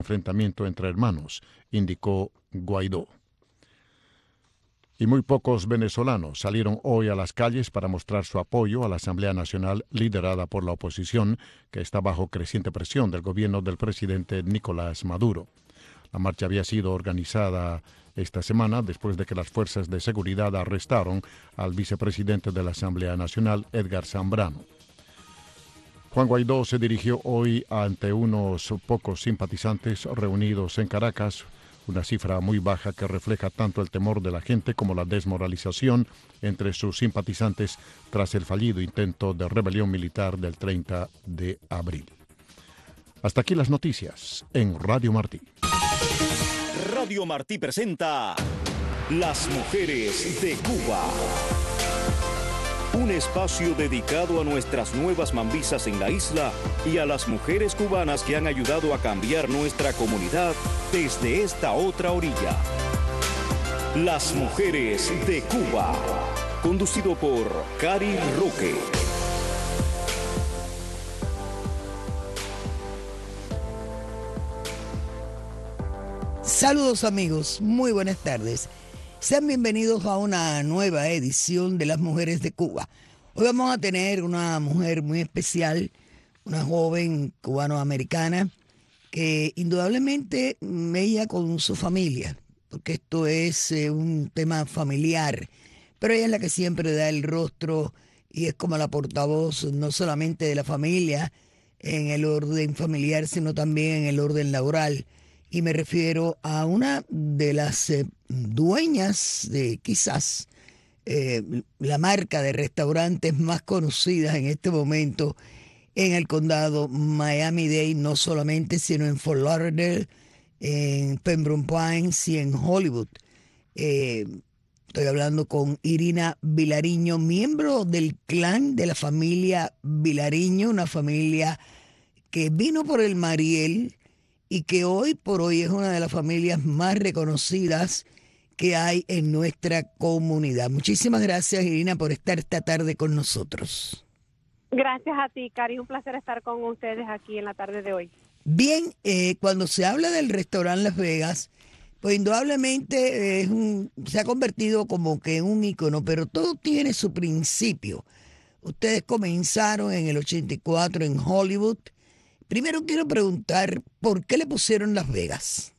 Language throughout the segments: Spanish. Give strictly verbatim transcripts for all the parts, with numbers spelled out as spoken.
enfrentamiento entre hermanos, indicó Guaidó. Y muy pocos venezolanos salieron hoy a las calles para mostrar su apoyo a la Asamblea Nacional liderada por la oposición, que está bajo creciente presión del gobierno del presidente Nicolás Maduro. La marcha había sido organizada esta semana después de que las fuerzas de seguridad arrestaron al vicepresidente de la Asamblea Nacional, Edgar Zambrano. Juan Guaidó se dirigió hoy ante unos pocos simpatizantes reunidos en Caracas, una cifra muy baja que refleja tanto el temor de la gente como la desmoralización entre sus simpatizantes tras el fallido intento de rebelión militar del treinta de abril. Hasta aquí las noticias en Radio Martí. Radio Martí presenta Las Mujeres de Cuba. Un espacio dedicado a nuestras nuevas mambisas en la isla y a las mujeres cubanas que han ayudado a cambiar nuestra comunidad desde esta otra orilla. Las Mujeres de Cuba. Conducido por Cari Roque. Saludos amigos, muy buenas tardes. Sean bienvenidos a una nueva edición de Las Mujeres de Cuba. Hoy vamos a tener una mujer muy especial, una joven cubanoamericana que indudablemente ella con su familia, porque esto es eh, un tema familiar, pero ella es la que siempre da el rostro y es como la portavoz no solamente de la familia en el orden familiar, sino también en el orden laboral. Y me refiero a una de las eh, dueñas de quizás eh, la marca de restaurantes más conocidas en este momento en el condado Miami-Dade, no solamente, sino en Fort Lauderdale, en Pembroke Pines y en Hollywood. Eh, estoy hablando con Irina Vilariño, miembro del clan de la familia Vilariño, una familia que vino por el Mariel y que hoy por hoy es una de las familias más reconocidas que hay en nuestra comunidad. Muchísimas gracias, Irina, por estar esta tarde con nosotros. Gracias a ti, Cari. Un placer estar con ustedes aquí en la tarde de hoy. Bien, eh, cuando se habla del restaurante Las Vegas, pues indudablemente es un, se ha convertido como que en un ícono, pero todo tiene su principio. Ustedes comenzaron en el ochenta y cuatro en Hollywood. Primero quiero preguntar, ¿por qué le pusieron Las Vegas?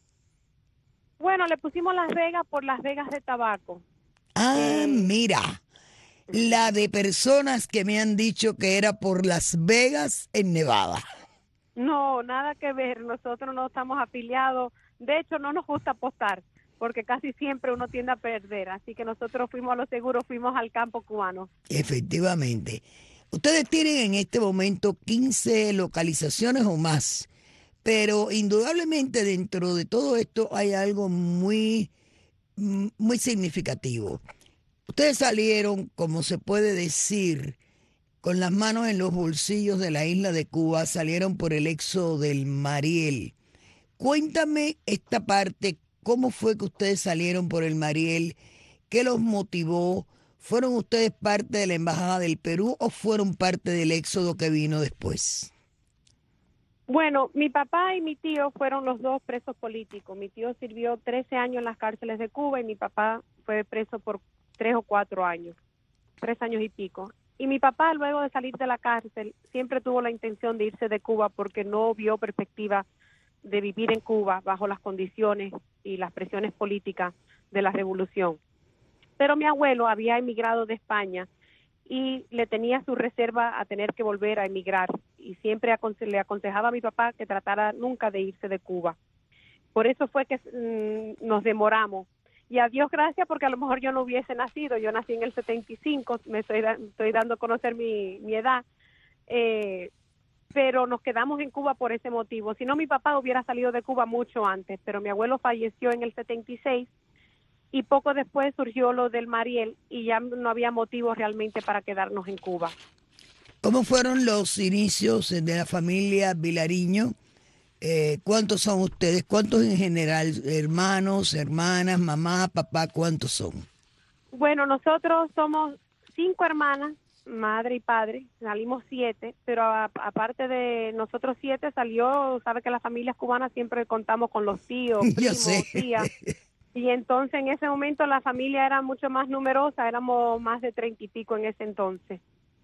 Bueno, le pusimos Las Vegas por Las Vegas de tabaco. Ah, eh... mira, la de personas que me han dicho que era por Las Vegas en Nevada. No, nada que ver, nosotros no estamos afiliados, de hecho no nos gusta apostar, porque casi siempre uno tiende a perder, así que nosotros fuimos a lo seguro, fuimos al campo cubano. Efectivamente. Ustedes tienen en este momento quince localizaciones o más, pero indudablemente dentro de todo esto hay algo muy, muy significativo. Ustedes salieron, como se puede decir, con las manos en los bolsillos de la isla de Cuba, salieron por el éxodo del Mariel. Cuéntame esta parte, ¿cómo fue que ustedes salieron por el Mariel? ¿Qué los motivó? ¿Fueron ustedes parte de la Embajada del Perú o fueron parte del éxodo que vino después? Bueno, mi papá y mi tío fueron los dos presos políticos. Mi tío sirvió trece años en las cárceles de Cuba y mi papá fue preso por tres o cuatro años, tres años y pico. Y mi papá, luego de salir de la cárcel, siempre tuvo la intención de irse de Cuba porque no vio perspectiva de vivir en Cuba bajo las condiciones y las presiones políticas de la revolución. Pero mi abuelo había emigrado de España y le tenía su reserva a tener que volver a emigrar y siempre aconse- le aconsejaba a mi papá que tratara nunca de irse de Cuba. Por eso fue que mmm, nos demoramos. Y a Dios gracias, porque a lo mejor yo no hubiese nacido. Yo nací en el setenta y cinco, me estoy, da- estoy dando a conocer mi, mi edad, eh, pero nos quedamos en Cuba por ese motivo. Si no, mi papá hubiera salido de Cuba mucho antes, pero mi abuelo falleció en el setenta y seis y poco después surgió lo del Mariel y ya no había motivo realmente para quedarnos en Cuba. ¿Cómo fueron los inicios de la familia Vilariño? Eh, ¿Cuántos son ustedes? ¿Cuántos en general? Hermanos, hermanas, mamá, papá, ¿cuántos son? Bueno, nosotros somos cinco hermanas madre y padre, salimos siete, pero a- aparte de nosotros siete salió, sabe que las familias cubanas siempre contamos con los tíos, Yo primos, sé. tías, y entonces en ese momento la familia era mucho más numerosa, éramos más de treinta y pico en ese entonces.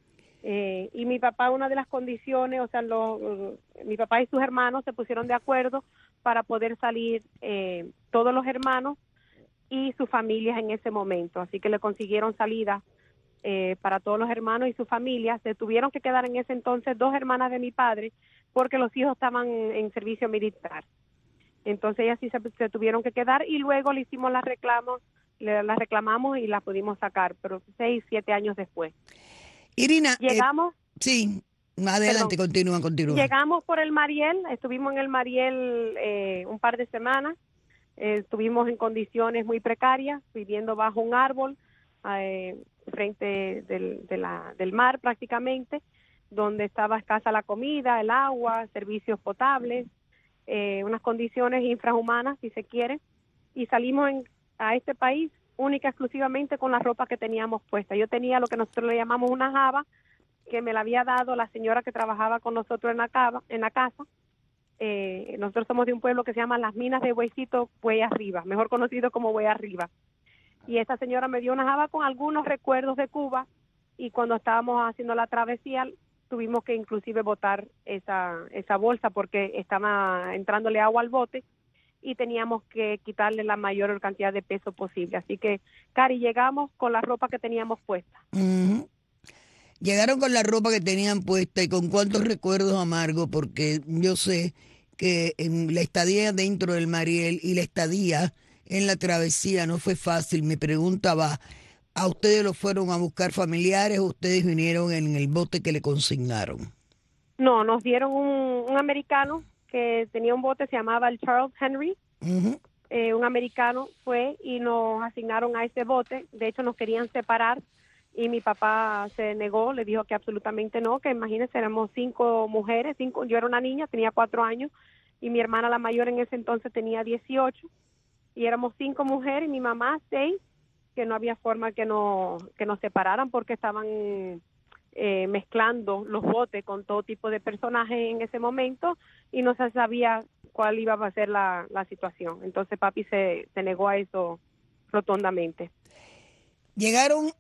Eh, y mi papá, una de las condiciones, o sea, lo- mi papá y sus hermanos se pusieron de acuerdo para poder salir eh, todos los hermanos y sus familias en ese momento, así que le consiguieron salida eh, para todos los hermanos y sus familias. Se tuvieron que quedar en ese entonces dos hermanas de mi padre porque los hijos estaban en servicio militar. Entonces ellas sí se, se tuvieron que quedar y luego le hicimos las reclamos, le, las reclamamos y las pudimos sacar, pero seis, siete años después. Irina, eh, Llegamos, sí, adelante, perdón, continúa, continúa. llegamos por el Mariel, estuvimos en el Mariel eh, un par de semanas, eh, estuvimos en condiciones muy precarias, viviendo bajo un árbol, eh, frente del, de la, del mar prácticamente, donde estaba escasa la comida, el agua, servicios potables, eh, unas condiciones infrahumanas, si se quiere, y salimos en, a este país única exclusivamente con la ropa que teníamos puesta. Yo tenía lo que nosotros le llamamos una java, que me la había dado la señora que trabajaba con nosotros en la, cava, en la casa. Eh, nosotros somos de un pueblo que se llama Las Minas de Huesito, Buey Arriba, mejor conocido como Buey Arriba. Y esta señora me dio una java con algunos recuerdos de Cuba, y cuando estábamos haciendo la travesía tuvimos que inclusive botar esa, esa bolsa porque estaba entrándole agua al bote y teníamos que quitarle la mayor cantidad de peso posible. Así que, Cari, llegamos con la ropa que teníamos puesta. Ujú. Llegaron con la ropa que tenían puesta y con cuántos recuerdos amargos, porque yo sé que en la estadía dentro del Mariel y la estadía en la travesía no fue fácil. Mi pregunta va, ¿a ustedes lo fueron a buscar familiares o ustedes vinieron en el bote que le consignaron? No, nos dieron un, un americano que tenía un bote, se llamaba el Charles Henry. Ujú. Eh, un americano fue y nos asignaron a ese bote. De hecho, nos querían separar y mi papá se negó, le dijo que absolutamente no, que imagínense, éramos cinco mujeres, cinco, yo era una niña, tenía cuatro años, y mi hermana la mayor en ese entonces tenía dieciocho, y éramos cinco mujeres y mi mamá seis, que no había forma que, no, que nos separaran porque estaban eh, mezclando los botes con todo tipo de personajes en ese momento y no se sabía cuál iba a ser la, la situación. Entonces papi se, se negó a eso rotundamente. Llegaron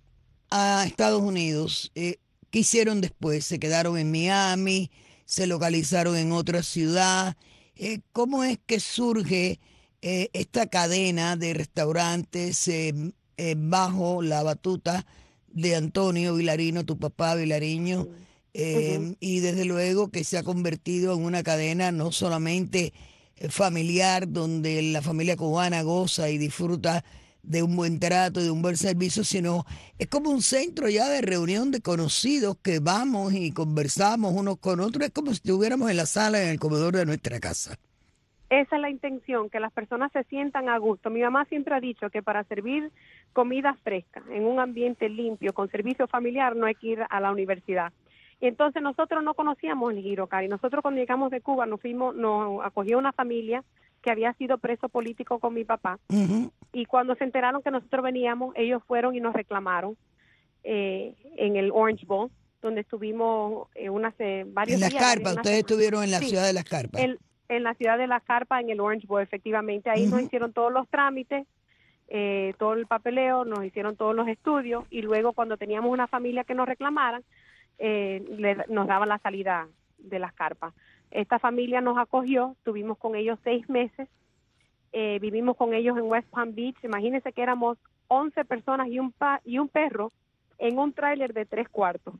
a Estados Unidos. Eh, ¿qué hicieron después? ¿Se quedaron en Miami? ¿Se localizaron en otra ciudad? Eh, ¿cómo es que surge eh, esta cadena de restaurantes eh, eh, bajo la batuta de Antonio Vilarino, tu papá Vilariño? Eh, Uh-huh. y desde luego que se ha convertido en una cadena no solamente eh, familiar, donde la familia cubana goza y disfruta de un buen trato, de un buen servicio, sino es como un centro ya de reunión de conocidos que vamos y conversamos unos con otros. Es como si estuviéramos en la sala, en el comedor de nuestra casa. Esa es la intención, que las personas se sientan a gusto. Mi mamá siempre ha dicho que para servir comida fresca, en un ambiente limpio, con servicio familiar, no hay que ir a la universidad. Y entonces nosotros no conocíamos el Giro, Cari. Nosotros cuando llegamos de Cuba nos fuimos, nos acogió una familia que había sido preso político con mi papá. Uh-huh. Y cuando se enteraron que nosotros veníamos, ellos fueron y nos reclamaron eh, en el Orange Bowl, donde estuvimos eh, unas, eh, varios En las días. carpas, una ustedes semana. estuvieron en la Sí, ciudad de las carpas. En, en la ciudad de las carpas, en el Orange Bowl, efectivamente. Ahí Uh-huh. nos hicieron todos los trámites, eh, todo el papeleo, nos hicieron todos los estudios y luego cuando teníamos una familia que nos reclamaran, eh, le, nos daban la salida de las carpas. Esta familia nos acogió, estuvimos con ellos seis meses. Eh, vivimos con ellos en West Palm Beach. Imagínense que éramos once personas y un pa y un perro en un tráiler de tres cuartos.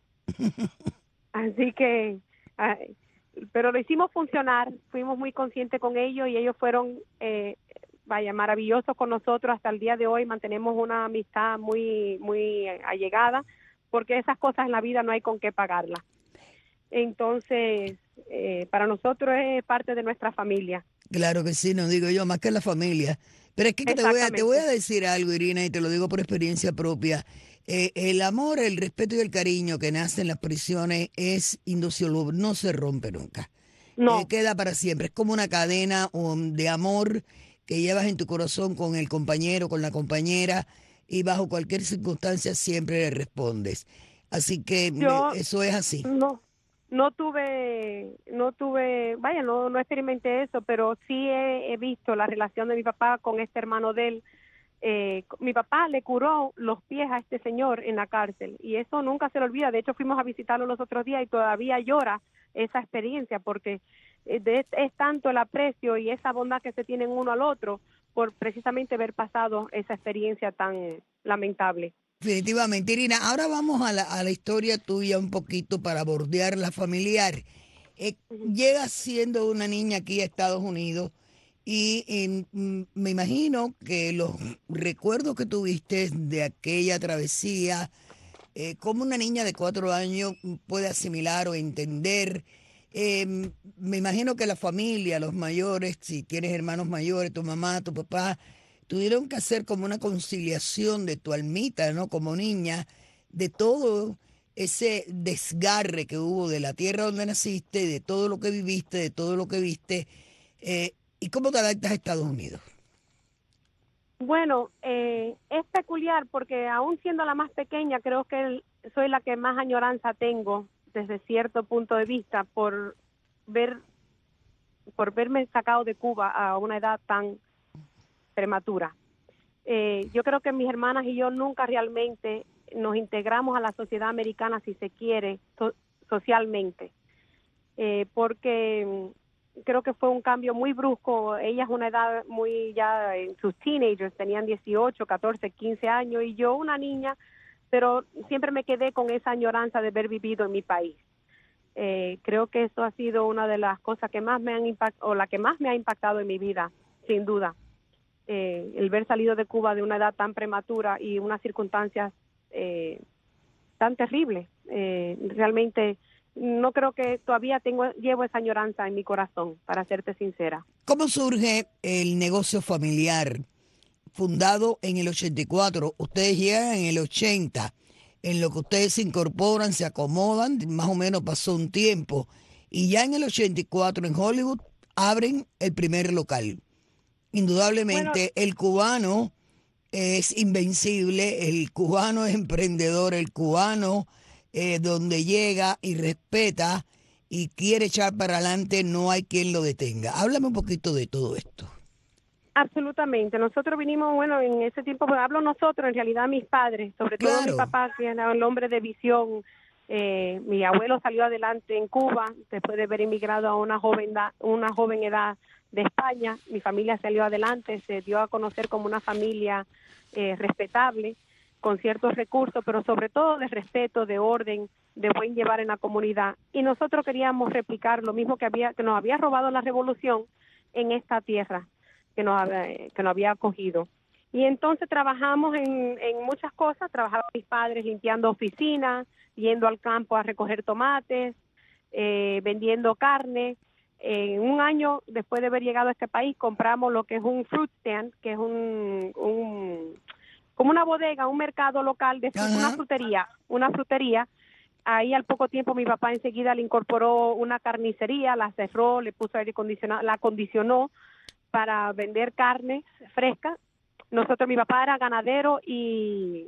Así que, ay, pero lo hicimos funcionar, fuimos muy conscientes con ellos y ellos fueron, eh, vaya, maravillosos con nosotros. Hasta el día de hoy mantenemos una amistad muy, muy allegada, porque esas cosas en la vida no hay con qué pagarlas. Entonces, eh, para nosotros es parte de nuestra familia. Claro que sí, no digo yo, más que la familia. Pero es que, que te, voy a, te voy a decir algo, Irina, y te lo digo por experiencia propia. Eh, el amor, el respeto y el cariño que nace en las prisiones es indisoluble, no se rompe nunca. No. Eh, queda para siempre. Es como una cadena um, de amor que llevas en tu corazón con el compañero, con la compañera, y bajo cualquier circunstancia siempre le respondes. Así que Yo eh, eso es así. no, no tuve, no tuve, vaya, no, no experimenté eso, pero sí he, he visto la relación de mi papá con este hermano de él. Eh, mi papá le curó los pies a este señor en la cárcel y eso nunca se le olvida. De hecho, fuimos a visitarlo los otros días y todavía llora esa experiencia porque eh, de, es tanto el aprecio y esa bondad que se tienen uno al otro por precisamente haber pasado esa experiencia tan lamentable. Definitivamente, Irina. Ahora vamos a la, a la historia tuya un poquito para bordear la familiar. Eh, llegas siendo una niña aquí a Estados Unidos y, y, mm, me imagino que los recuerdos que tuviste de aquella travesía, eh, cómo una niña de cuatro años puede asimilar o entender. Eh, me imagino que la familia, los mayores, si tienes hermanos mayores, tu mamá, tu papá, tuvieron que hacer como una conciliación de tu almita, ¿no? Como niña, de todo ese desgarre que hubo de la tierra donde naciste, de todo lo que viviste, de todo lo que viste, eh, y cómo te adaptas a Estados Unidos. Bueno, eh, es peculiar porque aún siendo la más pequeña, creo que el- soy la que más añoranza tengo desde cierto punto de vista por ver, por verme sacado de Cuba a una edad tan prematura. Eh, yo creo que mis hermanas y yo nunca realmente nos integramos a la sociedad americana, si se quiere, so- socialmente, eh, porque mm, creo que fue un cambio muy brusco. Ella es una edad muy ya en sus teenagers, tenían dieciocho, catorce, quince años, y yo una niña, pero siempre me quedé con esa añoranza de haber vivido en mi país. Eh, creo que eso ha sido una de las cosas que más me han impactado, o la que más me ha impactado en mi vida, sin duda. Eh, el ver salido de Cuba de una edad tan prematura y unas circunstancias eh, tan terribles. Eh, realmente no creo que todavía tengo llevo esa añoranza en mi corazón, para serte sincera. ¿Cómo surge el negocio familiar fundado en el ochenta y cuatro? Ustedes llegan en el ochenta, en lo que ustedes se incorporan, se acomodan, más o menos pasó un tiempo, y ya en el ochenta y cuatro en Hollywood abren el primer local. Bueno, Indudablemente el cubano es invencible, el cubano es emprendedor, el cubano eh, donde llega y respeta y quiere echar para adelante, no hay quien lo detenga. Háblame un poquito de todo esto. absolutamente. Nosotros vinimos, bueno, en ese tiempo, pues, hablo nosotros, en realidad mis padres, sobre todo mi Claro. papá, que era el hombre de visión. Eh, mi abuelo salió adelante en Cuba después de haber emigrado a una joven, da, una joven edad de España. Mi familia salió adelante, se dio a conocer como una familia eh, respetable, con ciertos recursos, pero sobre todo de respeto, de orden, de buen llevar en la comunidad. Y nosotros queríamos replicar lo mismo que había que nos había robado la revolución en esta tierra que nos había, que nos había acogido. Y entonces trabajamos en, en muchas cosas. Trabajaban mis padres limpiando oficinas, yendo al campo a recoger tomates, eh, vendiendo carne. En un año después de haber llegado a este país, compramos lo que es un fruit stand, que es un, un como una bodega, un mercado local de fruta, una Ajá. frutería, una frutería. Ahí al poco tiempo mi papá enseguida le incorporó una carnicería, la cerró, le puso aire acondicionado, la acondicionó para vender carnes frescas. Nosotros, mi papá era ganadero y,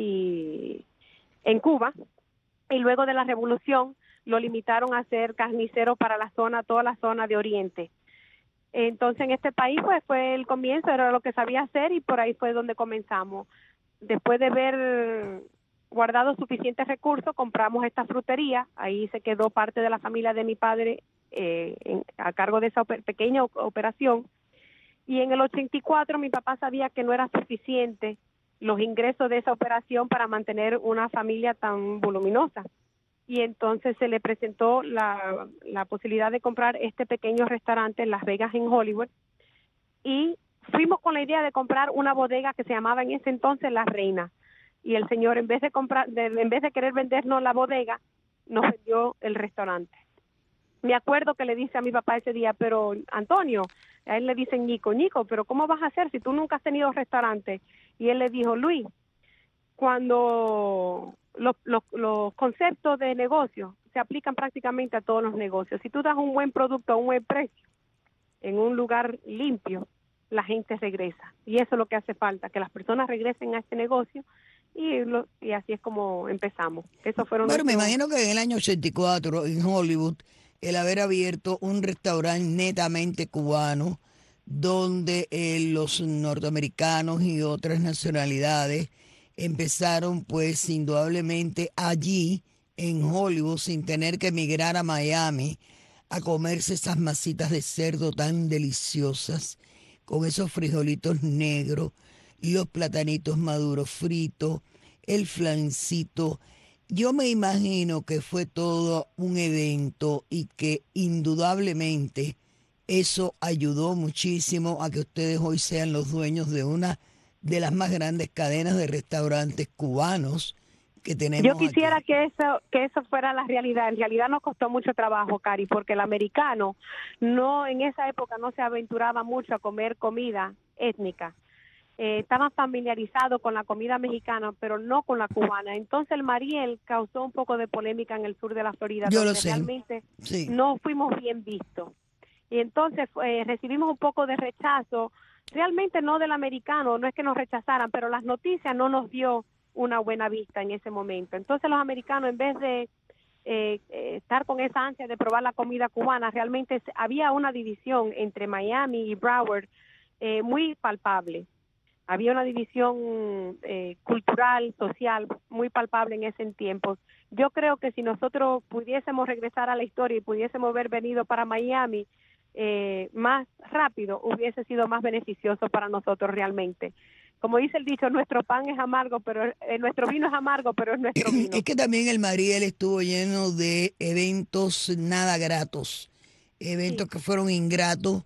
y en Cuba, y luego de la revolución lo limitaron a ser carnicero para la zona, toda la zona de Oriente. Entonces en este país pues fue el comienzo, era lo que sabía hacer y por ahí fue donde comenzamos. Después de haber guardado suficientes recursos, compramos esta frutería, ahí se quedó parte de la familia de mi padre eh, en, a cargo de esa oper- pequeña operación. Y en el ochenta y cuatro mi papá sabía que no era suficiente los ingresos de esa operación para mantener una familia tan voluminosa. Y entonces se le presentó la, la posibilidad de comprar este pequeño restaurante en Las Vegas, en Hollywood, y fuimos con la idea de comprar una bodega que se llamaba en ese entonces La Reina, y el señor en vez de comprar, de, en vez de querer vendernos la bodega, nos vendió el restaurante. Me acuerdo que le dice a mi papá ese día, pero Antonio, a él le dicen Nico, Nico, pero ¿cómo vas a hacer si tú nunca has tenido restaurante? Y él le dijo, Luis, cuando los, los, los conceptos de negocio se aplican prácticamente a todos los negocios. Si tú das un buen producto a un buen precio, en un lugar limpio, la gente regresa. Y eso es lo que hace falta, que las personas regresen a este negocio y, lo, y así es como empezamos. Eso fueron Bueno, me nuestros... imagino que en el año ochenta y cuatro en Hollywood, el haber abierto un restaurante netamente cubano, donde eh, los norteamericanos y otras nacionalidades empezaron pues indudablemente allí en Hollywood sin tener que emigrar a Miami a comerse esas masitas de cerdo tan deliciosas, con esos frijolitos negros, los platanitos maduros fritos, el flancito. Yo me imagino que fue todo un evento y que indudablemente eso ayudó muchísimo a que ustedes hoy sean los dueños de una de las más grandes cadenas de restaurantes cubanos que Yo tenemos quisiera aquí. que eso que eso fuera la realidad. En realidad nos costó mucho trabajo, Cari, porque el americano no en esa época no se aventuraba mucho a comer comida étnica. Eh, estaban familiarizados con la comida mexicana, pero no con la cubana. Entonces el Mariel causó un poco de polémica en el sur de la Florida, Yo lo donde sé, realmente sí. no fuimos bien vistos. Y entonces eh, recibimos un poco de rechazo, realmente no del americano, no es que nos rechazaran, pero las noticias no nos dio una buena vista en ese momento. Entonces los americanos, en vez de eh, eh, estar con esa ansia de probar la comida cubana, realmente había una división entre Miami y Broward eh, muy palpable. Había una división eh, cultural, social, muy palpable en ese tiempo. Yo creo que si nosotros pudiésemos regresar a la historia y pudiésemos haber venido para Miami eh, más rápido, hubiese sido más beneficioso para nosotros realmente. Como dice el dicho, nuestro pan es amargo, pero eh, nuestro vino es amargo, pero es nuestro vino. Es que también el Mariel estuvo lleno de eventos nada gratos, eventos Sí. que fueron ingratos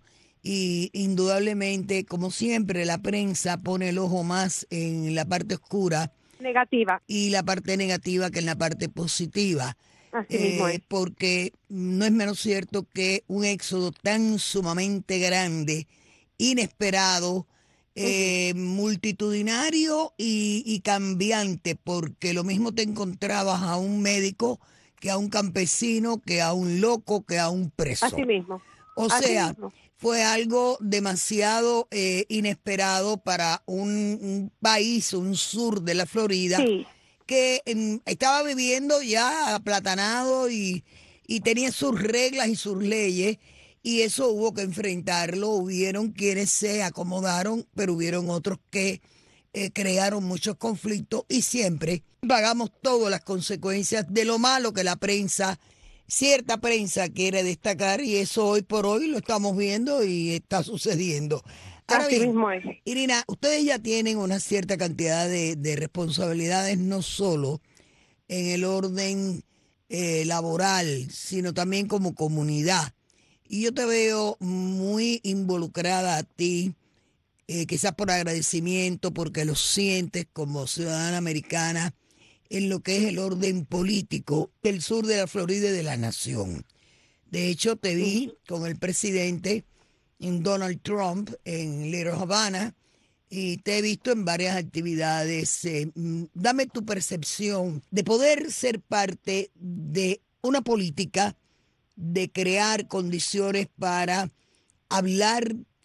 y indudablemente, como siempre, la prensa pone el ojo más en la parte oscura Negativa, y la parte negativa que en la parte positiva. así mismo Eh, es. porque no es menos cierto que un éxodo tan sumamente grande, inesperado, Uh-huh. eh, multitudinario y, y cambiante, porque lo mismo te encontrabas a un médico que a un campesino, que a un loco, que a un Así preso. mismo, O así sea, mismo. fue algo demasiado eh, inesperado para un, un país, un sur de la Florida, Sí, que em, estaba viviendo ya aplatanado y, y tenía sus reglas y sus leyes, y eso hubo que enfrentarlo. Hubieron quienes se acomodaron, pero hubieron otros que eh, crearon muchos conflictos y siempre pagamos todas las consecuencias de lo malo que la prensa, cierta prensa quiere destacar, y eso hoy por hoy lo estamos viendo y está sucediendo. Ahora así bien, mismo es. Irina, ustedes ya tienen una cierta cantidad de, de responsabilidades, no solo en el orden eh, laboral, sino también como comunidad. Y yo te veo muy involucrada a ti, eh, quizás por agradecimiento, porque lo sientes como ciudadana americana en lo que es el orden político del sur de la Florida y de la nación. De hecho, te vi Uh-huh. con el presidente Donald Trump en Little Havana y te he visto en varias actividades. Eh, mm, dame tu percepción de poder ser parte de una política de crear condiciones para hablar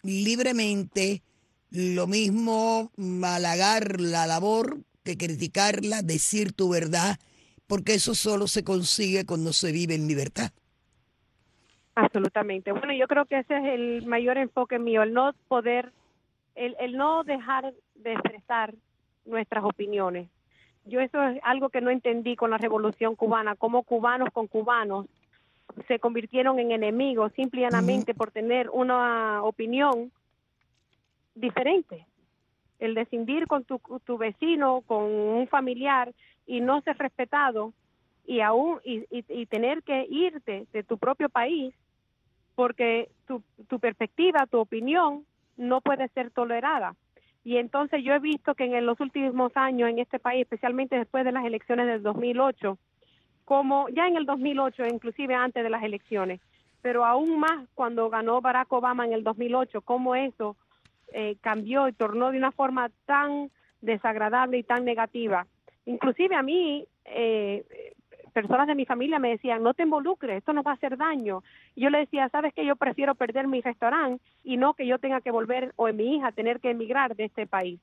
libremente, lo mismo mm, halagar la labor que criticarla, decir tu verdad, porque eso solo se consigue cuando se vive en libertad. Absolutamente. Bueno, yo creo que ese es el mayor enfoque mío, el no poder, el, el no dejar de expresar nuestras opiniones. Yo eso es algo que no entendí con la Revolución Cubana, cómo cubanos con cubanos se convirtieron en enemigos Ujú. simplemente por tener una opinión diferente. El decidir con tu, tu vecino, con un familiar y no ser respetado y aún y, y, y tener que irte de tu propio país porque tu, tu perspectiva, tu opinión no puede ser tolerada. Y entonces yo he visto que en los últimos años en este país, especialmente después de las elecciones del dos mil ocho, como ya en el dos mil ocho, inclusive antes de las elecciones, pero aún más cuando ganó Barack Obama en el dos mil ocho, cómo eso eh, cambió y tornó de una forma tan desagradable y tan negativa. Inclusive a mí, eh, personas de mi familia me decían, no te involucres, esto nos va a hacer daño. Y yo le decía, ¿sabes qué? Yo prefiero perder mi restaurante y no que yo tenga que volver, o mi hija tener que emigrar de este país.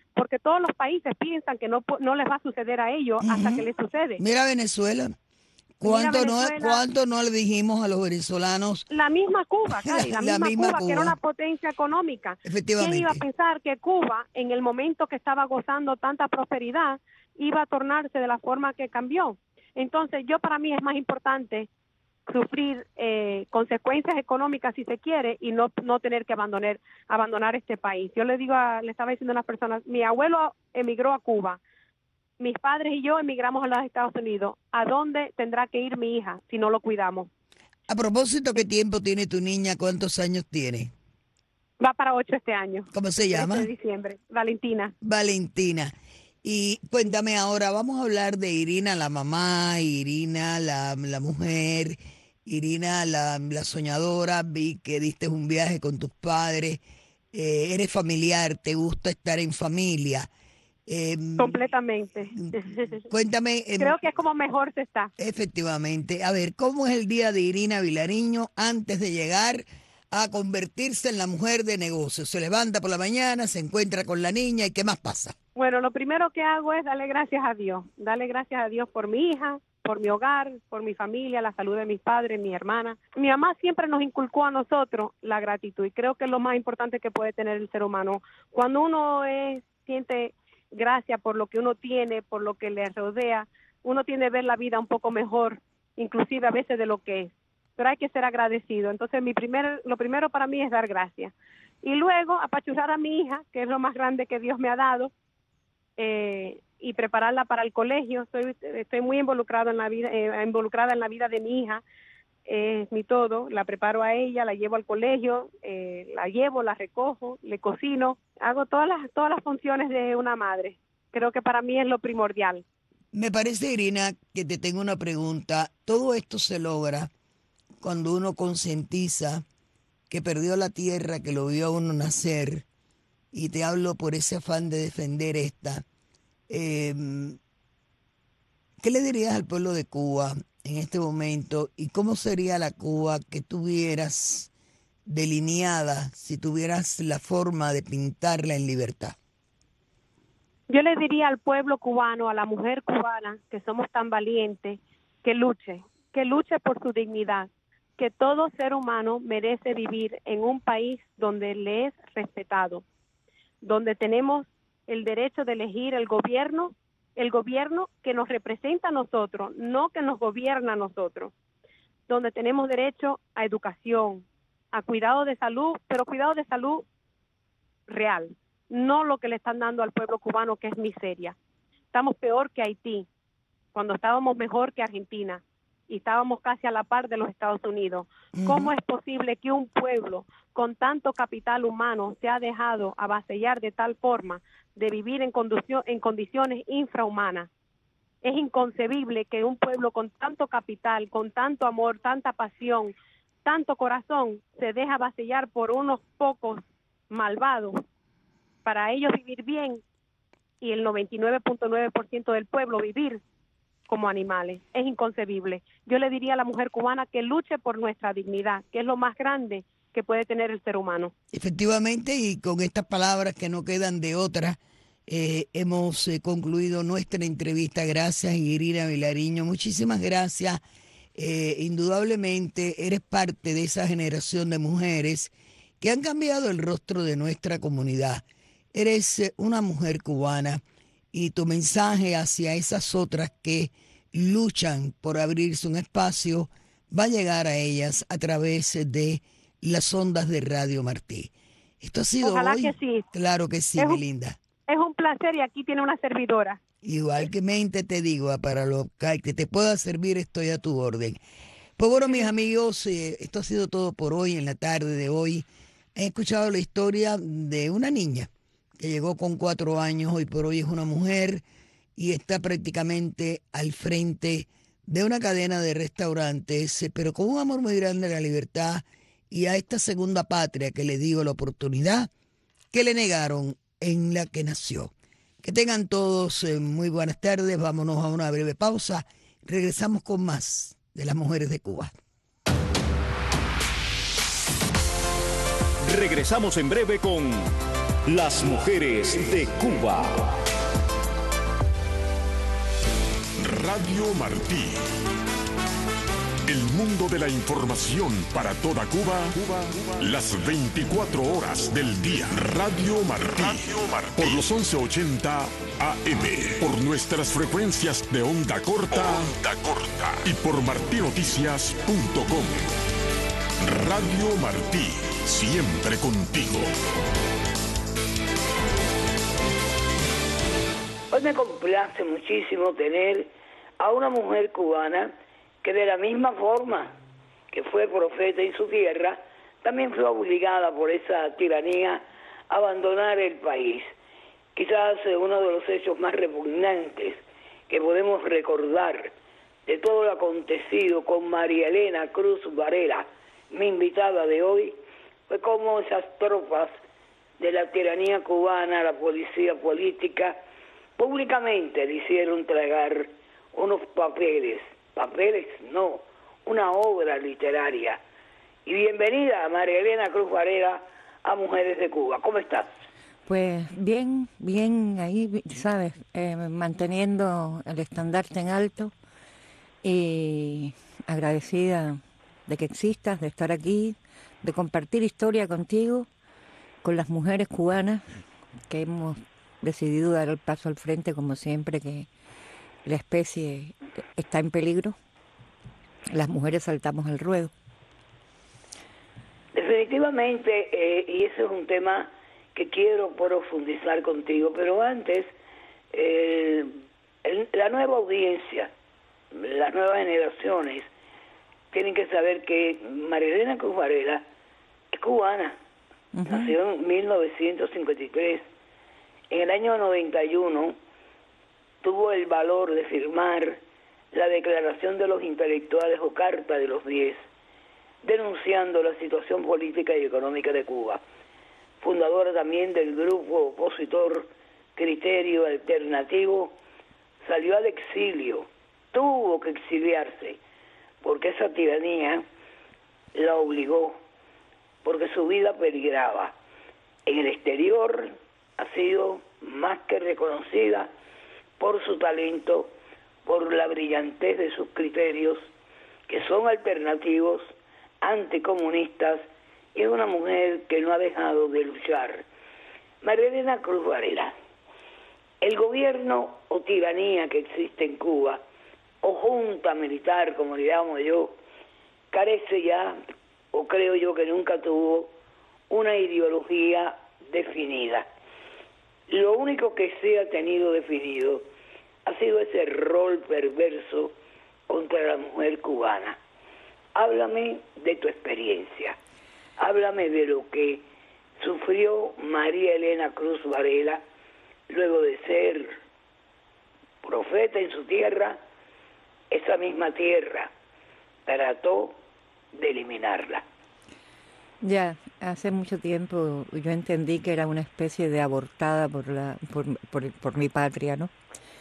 porque todos los países piensan que no, no les va a suceder a ellos uh-huh. hasta que les sucede. Mira Venezuela. ¿Cuánto, Mira Venezuela, no, ¿Cuánto no le dijimos a los venezolanos? La misma Cuba, Cari, la, la misma, misma Cuba, Cuba, que era una potencia económica. Efectivamente. ¿Quién iba a pensar que Cuba, en el momento que estaba gozando tanta prosperidad, iba a tornarse de la forma que cambió? Entonces, yo para mí es más importante sufrir eh, consecuencias económicas, si se quiere, y no no tener que abandonar abandonar este país. Yo le digo, a, le estaba diciendo a las personas, mi abuelo emigró a Cuba, mis padres y yo emigramos a los Estados Unidos. ¿A dónde tendrá que ir mi hija si no lo cuidamos? A propósito, ¿qué tiempo tiene tu niña? ¿Cuántos años tiene? Va para ocho este año. ¿Cómo se llama? De diciembre. Valentina. Valentina. Y cuéntame ahora, vamos a hablar de Irina, la mamá, Irina, la, la mujer, Irina, la, la soñadora. Vi que diste un viaje con tus padres. Eh, eres familiar, te gusta estar en familia. Eh, Completamente. Cuéntame. Eh, Creo que es como mejor se está. Efectivamente. A ver, ¿cómo es el día de Irina Vilariño antes de llegar a convertirse en la mujer de negocios? Se levanta por la mañana, se encuentra con la niña y ¿qué más pasa? Bueno, lo primero que hago es darle gracias a Dios. Darle gracias a Dios por mi hija, por mi hogar, por mi familia, la salud de mis padres, mi hermana. Mi mamá siempre nos inculcó a nosotros la gratitud y creo que es lo más importante que puede tener el ser humano. Cuando uno es, siente gracias por lo que uno tiene, por lo que le rodea, uno tiende a ver la vida un poco mejor, inclusive a veces de lo que es, pero hay que ser agradecido. Entonces mi primer, lo primero para mí es dar gracias y luego apachurrar a mi hija, que es lo más grande que Dios me ha dado, eh, y prepararla para el colegio. Estoy, estoy muy involucrado en la vida, eh, involucrada en la vida de mi hija, es eh, mi todo. La preparo a ella, la llevo al colegio, eh, la llevo, la recojo, le cocino, hago todas las todas las funciones de una madre. Creo que para mí es lo primordial. Me parece, Irina, que te tengo una pregunta. Todo esto se logra cuando uno concientiza que perdió la tierra, que lo vio a uno nacer, y te hablo por ese afán de defender esta. Eh, ¿Qué le dirías al pueblo de Cuba en este momento y cómo sería la Cuba que tuvieras delineada si tuvieras la forma de pintarla en libertad? Yo le diría al pueblo cubano, a la mujer cubana, que somos tan valientes, que luche, que luche por su dignidad, que todo ser humano merece vivir en un país donde le es respetado, donde tenemos el derecho de elegir el gobierno, el gobierno que nos representa a nosotros, no que nos gobierna a nosotros, donde tenemos derecho a educación, a cuidado de salud, pero cuidado de salud real, no lo que le están dando al pueblo cubano, que es miseria. Estamos peor que Haití, cuando estábamos mejor que Argentina, y estábamos casi a la par de los Estados Unidos. Uh-huh. ¿Cómo es posible que un pueblo con tanto capital humano se ha dejado avasallar de tal forma de vivir en, conducción, en condiciones infrahumanas? Es inconcebible que un pueblo con tanto capital, con tanto amor, tanta pasión, tanto corazón, se deja avasallar por unos pocos malvados para ellos vivir bien y el noventa y nueve punto nueve por ciento del pueblo vivir como animales. Es inconcebible. Yo le diría a la mujer cubana que luche por nuestra dignidad, que es lo más grande que puede tener el ser humano. Efectivamente, y con estas palabras que no quedan de otra, eh, hemos eh, concluido nuestra entrevista. Gracias, Irina Vilariño. Muchísimas gracias. Eh, indudablemente eres parte de esa generación de mujeres que han cambiado el rostro de nuestra comunidad. Eres eh, una mujer cubana y tu mensaje hacia esas otras que luchan por abrirse un espacio va a llegar a ellas a través de las ondas de Radio Martí. Esto ha sido Ojalá hoy. Que sí. Claro que sí, es mi un, linda. Es un placer y aquí tiene una servidora. Igual que mente te digo, para lo que te pueda servir estoy a tu orden. Pues bueno, mis amigos, eh, esto ha sido todo por hoy, en la tarde de hoy. He escuchado la historia de una niña que llegó con cuatro años, hoy por hoy es una mujer y está prácticamente al frente de una cadena de restaurantes, pero con un amor muy grande a la libertad y a esta segunda patria que le dio la oportunidad que le negaron en la que nació. Que tengan todos eh, muy buenas tardes, vámonos a una breve pausa, regresamos con más de las mujeres de Cuba. Regresamos en breve con Las mujeres de Cuba. Radio Martí. El mundo de la información para toda Cuba, Cuba, Cuba, las veinticuatro horas del día. Radio Martí. Radio Martí. Por los once ochenta A M. Por nuestras frecuencias de onda corta. Onda corta. Y por martinoticias punto com. Radio Martí. Siempre contigo. Hoy me complace muchísimo tener a una mujer cubana que de la misma forma que fue profeta en su tierra, también fue obligada por esa tiranía a abandonar el país. Quizás uno de los hechos más repugnantes que podemos recordar de todo lo acontecido con María Elena Cruz Varela, mi invitada de hoy, fue como esas tropas de la tiranía cubana, la policía política, públicamente le hicieron tragar unos papeles, papeles no, una obra literaria. Y bienvenida a María Elena Cruz Varela a Mujeres de Cuba. ¿Cómo estás? Pues bien, bien ahí, ¿sabes? Eh, manteniendo el estandarte en alto y agradecida de que existas, de estar aquí, de compartir historia contigo, con las mujeres cubanas que hemos decidido dar el paso al frente, como siempre que la especie está en peligro. Las mujeres saltamos al ruedo. Definitivamente, eh, y ese es un tema que quiero profundizar contigo, pero antes, eh, el, la nueva audiencia, las nuevas generaciones, tienen que saber que María Elena Cruz Varela es cubana. Uh-huh. Nació en mil novecientos cincuenta y tres. En el año noventa y uno tuvo el valor de firmar la Declaración de los Intelectuales o Carta de los Diez, denunciando la situación política y económica de Cuba. Fundadora también del grupo opositor Criterio Alternativo, salió al exilio, tuvo que exiliarse, porque esa tiranía la obligó, porque su vida peligraba. En el exterior ha sido más que reconocida por su talento, por la brillantez de sus criterios, que son alternativos, anticomunistas, y es una mujer que no ha dejado de luchar. María Elena Cruz Varela, el gobierno o tiranía que existe en Cuba, o junta militar, como le llamo yo, carece ya, o creo yo que nunca tuvo, una ideología definida. Lo único que se ha tenido definido ha sido ese rol perverso contra la mujer cubana. Háblame de tu experiencia, háblame de lo que sufrió María Elena Cruz Varela luego de ser profeta en su tierra. Esa misma tierra trató de eliminarla. Ya, hace mucho tiempo yo entendí que era una especie de abortada por la por, por, por mi patria, ¿no?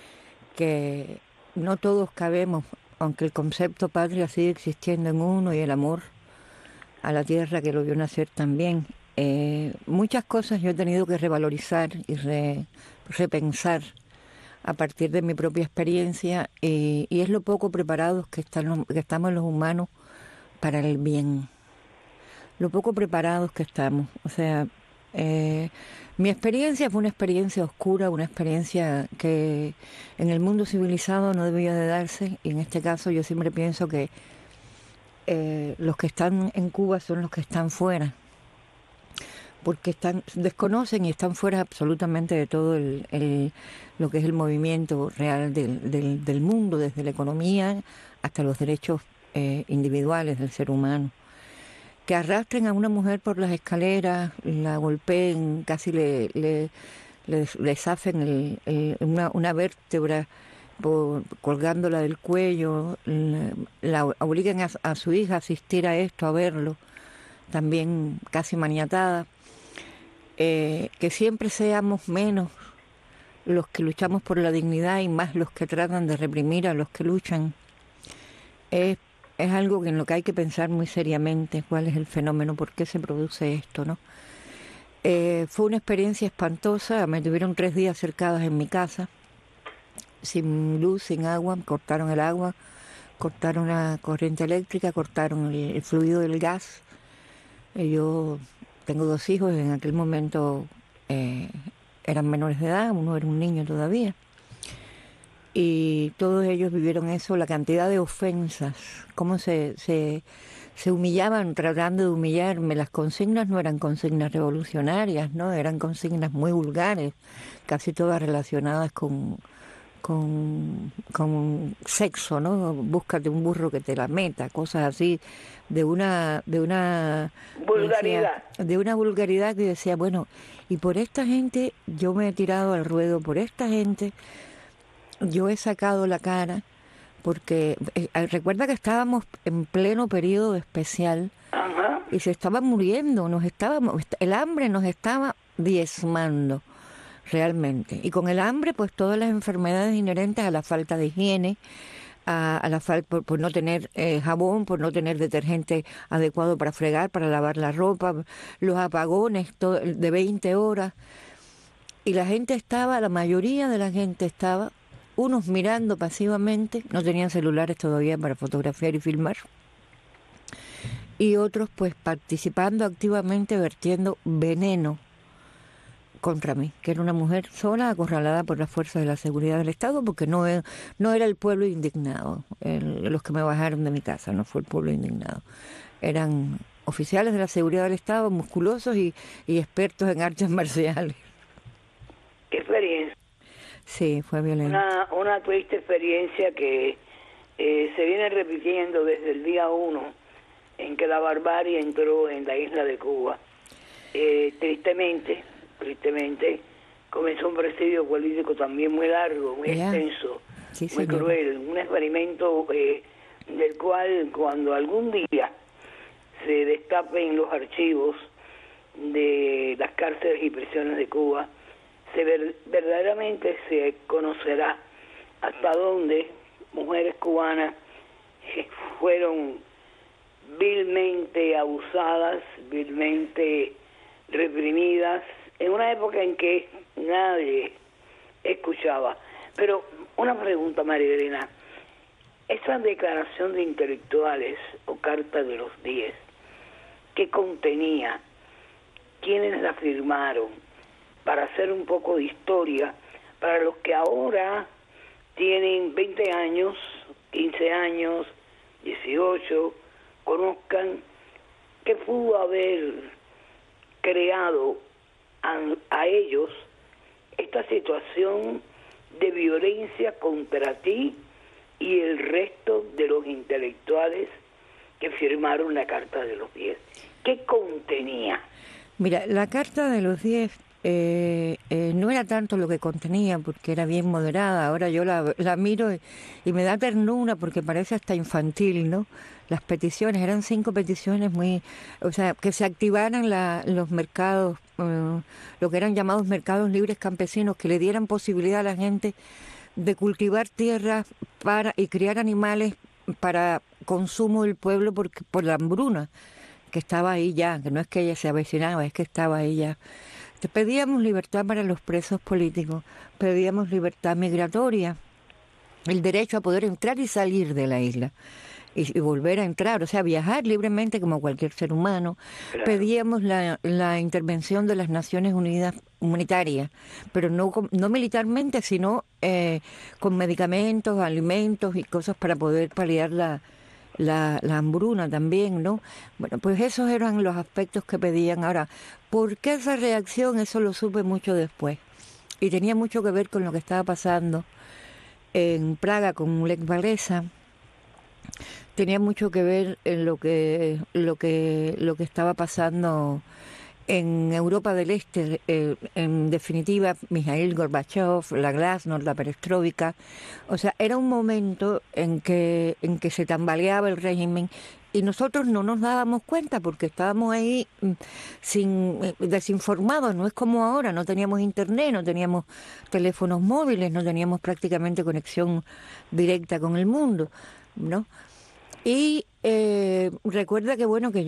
Que no todos cabemos, aunque el concepto patria sigue existiendo en uno y el amor a la tierra que lo vio nacer también. Eh, muchas cosas yo he tenido que revalorizar y re, repensar a partir de mi propia experiencia, eh, y es lo poco preparados que, están los, que estamos los humanos para el bien. Lo poco preparados que estamos. O sea, eh, mi experiencia fue una experiencia oscura, una experiencia que en el mundo civilizado no debía de darse, y en este caso yo siempre pienso que eh, los que están en Cuba son los que están fuera, porque están desconocen y están fuera absolutamente de todo el, el, lo que es el movimiento real del, del, del mundo, desde la economía hasta los derechos eh, individuales del ser humano. Que arrastren a una mujer por las escaleras, la golpeen, casi le, le, le, le zafen el, el, una, una vértebra por, colgándola del cuello, la, la obliguen a, a su hija a asistir a esto, a verlo, también casi maniatada. Eh, que siempre seamos menos los que luchamos por la dignidad y más los que tratan de reprimir a los que luchan. Es Es algo en lo que hay que pensar muy seriamente, cuál es el fenómeno, por qué se produce esto, ¿no? Eh, fue una experiencia espantosa. Me tuvieron tres días cercadas en mi casa, sin luz, sin agua. Cortaron el agua, cortaron la corriente eléctrica, cortaron el, el fluido del gas. Eh, yo tengo dos hijos, en aquel momento eh, eran menores de edad, uno era un niño todavía. Y todos ellos vivieron eso, la cantidad de ofensas, cómo se, se, se humillaban tratando de humillarme. Las consignas no eran consignas revolucionarias, ¿no? Eran consignas muy vulgares, casi todas relacionadas con, con, con sexo, ¿no? Búscate un burro que te la meta, cosas así, de una... De una vulgaridad. Decía, de una vulgaridad que decía, bueno, y por esta gente yo me he tirado al ruedo, por esta gente... Yo he sacado la cara porque eh, recuerda que estábamos en pleno periodo especial. Ajá. Y se estaba muriendo, nos estábamos, el hambre nos estaba diezmando realmente. Y con el hambre, pues todas las enfermedades inherentes a la falta de higiene, a, a la falta por, por no tener eh, jabón, por no tener detergente adecuado para fregar, para lavar la ropa, los apagones todo, de veinte horas. Y la gente estaba, la mayoría de la gente estaba, unos mirando pasivamente, no tenían celulares todavía para fotografiar y filmar, y otros pues participando activamente, vertiendo veneno contra mí, que era una mujer sola, acorralada por las fuerzas de la seguridad del Estado, porque no, no era el pueblo indignado, el, los que me bajaron de mi casa, no fue el pueblo indignado, eran oficiales de la seguridad del Estado, musculosos y, y expertos en artes marciales. ¿Qué experiencia? Sí, fue violento. Una, una triste experiencia que eh, se viene repitiendo desde el día uno en que la barbarie entró en la isla de Cuba. Eh, tristemente, tristemente, comenzó un presidio político también muy largo, muy yeah. extenso, sí, muy señor. cruel, un experimento eh, del cual cuando algún día se destapen los archivos de las cárceles y prisiones de Cuba, se ver, verdaderamente se conocerá hasta dónde mujeres cubanas fueron vilmente abusadas, vilmente reprimidas, en una época en que nadie escuchaba. Pero una pregunta, María Elena, esa declaración de intelectuales o Carta de los Diez, ¿qué contenía? ¿Quiénes la firmaron? Para hacer un poco de historia, para los que ahora tienen veinte años, quince años, dieciocho, conozcan qué pudo haber creado a, a ellos esta situación de violencia contra ti y el resto de los intelectuales que firmaron la Carta de los Diez. ¿Qué contenía? Mira, la Carta de los Diez Eh, eh, no era tanto lo que contenía, porque era bien moderada. Ahora yo la, la miro y, y me da ternura porque parece hasta infantil, ¿no? Las peticiones, eran cinco peticiones muy... O sea, que se activaran la, los mercados, eh, lo que eran llamados mercados libres campesinos, que le dieran posibilidad a la gente de cultivar tierras para y criar animales para consumo del pueblo por, por la hambruna, que estaba ahí ya, que no es que ella se avecinaba, es que estaba ahí ya. Pedíamos libertad para los presos políticos, pedíamos libertad migratoria, el derecho a poder entrar y salir de la isla y, y volver a entrar, o sea, viajar libremente como cualquier ser humano. Claro. Pedíamos la, la intervención de las Naciones Unidas humanitarias, pero no, no militarmente, sino eh, con medicamentos, alimentos y cosas para poder paliar la La, la hambruna también, ¿no? Bueno, pues esos eran los aspectos que pedían. Ahora, ¿por qué esa reacción? Eso lo supe mucho después. Y tenía mucho que ver con lo que estaba pasando en Praga con Lech Walesa. Tenía mucho que ver en lo que, lo que, lo que estaba pasando en Europa del Este, eh, en definitiva, Mikhail Gorbachev, la Glasnost, la perestroika. O sea, era un momento en que, en que se tambaleaba el régimen y nosotros no nos dábamos cuenta porque estábamos ahí sin, desinformados. No es como ahora, no teníamos internet, no teníamos teléfonos móviles, no teníamos prácticamente conexión directa con el mundo, ¿no? Y eh, recuerda que, bueno, que yo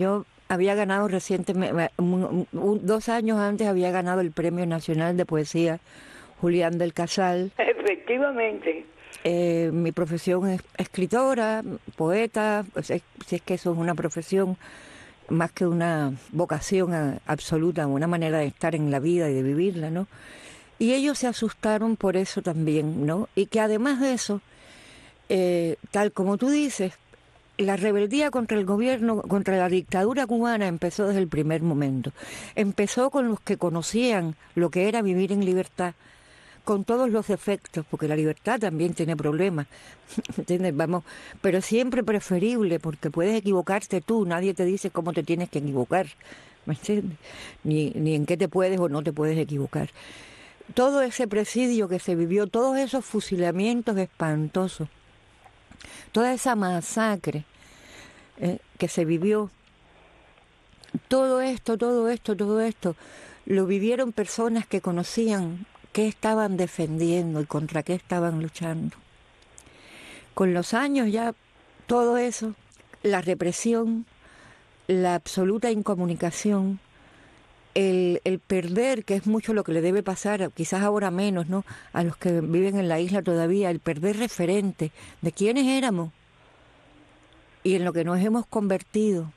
había ganado recientemente, dos años antes había ganado el Premio Nacional de Poesía Julián del Casal. Efectivamente. Eh, mi profesión es escritora, poeta, si es que eso es una profesión más que una vocación a, absoluta, una manera de estar en la vida y de vivirla, ¿no? Y ellos se asustaron por eso también, ¿no? Y que además de eso, eh, tal como tú dices, la rebeldía contra el gobierno, contra la dictadura cubana empezó desde el primer momento. Empezó con los que conocían lo que era vivir en libertad, con todos los defectos, porque la libertad también tiene problemas, ¿entiendes? Vamos, pero siempre preferible, porque puedes equivocarte tú, nadie te dice cómo te tienes que equivocar, ¿me entiendes? Ni, ni en qué te puedes o no te puedes equivocar. Todo ese presidio que se vivió, todos esos fusilamientos espantosos, toda esa masacre eh, que se vivió, todo esto, todo esto, todo esto, lo vivieron personas que conocían qué estaban defendiendo y contra qué estaban luchando. Con los años ya todo eso, la represión, la absoluta incomunicación, el, el perder, que es mucho lo que le debe pasar, quizás ahora menos, ¿no?, a los que viven en la isla todavía, el perder referente de quiénes éramos y en lo que nos hemos convertido.